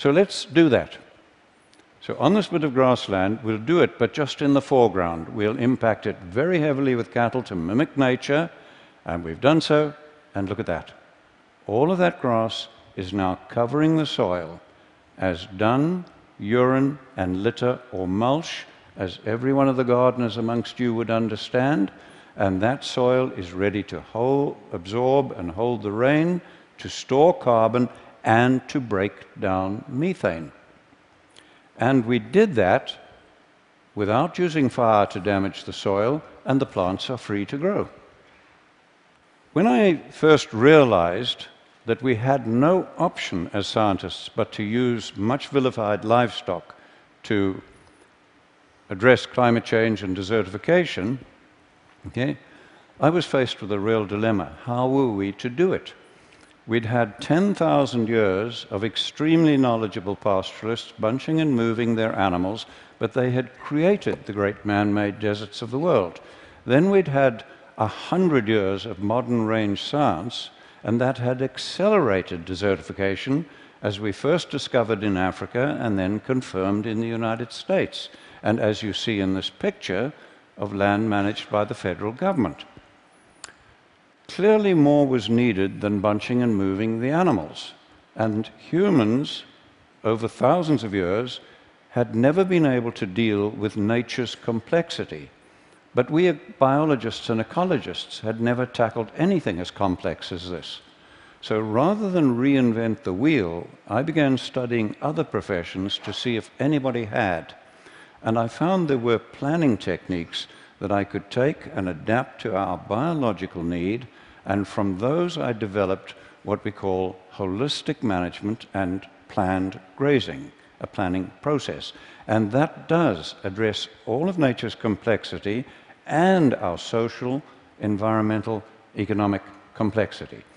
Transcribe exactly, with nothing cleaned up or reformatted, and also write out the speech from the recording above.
So let's do that. So on this bit of grassland, we'll do it, but just in the foreground. We'll impact it very heavily with cattle to mimic nature, and we've done so, and look at that. All of that grass is now covering the soil as dung, urine, and litter or mulch, as every one of the gardeners amongst you would understand, and that soil is ready to hold, absorb and hold the rain, to store carbon, and to break down methane. And we did that without using fire to damage the soil, and the plants are free to grow. When I first realized that we had no option as scientists but to use much vilified livestock to address climate change and desertification, okay, I was faced with a real dilemma. How were we to do it? We'd had ten thousand years of extremely knowledgeable pastoralists bunching and moving their animals, but they had created the great man-made deserts of the world. Then we'd had a hundred years of modern range science, and that had accelerated desertification, as we first discovered in Africa and then confirmed in the United States, and as you see in this picture of land managed by the federal government. Clearly more was needed than bunching and moving the animals, and humans, over thousands of years, had never been able to deal with nature's complexity. But we biologists and ecologists had never tackled anything as complex as this. So rather than reinvent the wheel, I began studying other professions to see if anybody had. And I found there were planning techniques that I could take and adapt to our biological need, and from those I developed what we call holistic management and planned grazing, a planning process. And that does address all of nature's complexity and our social, environmental, economic complexity.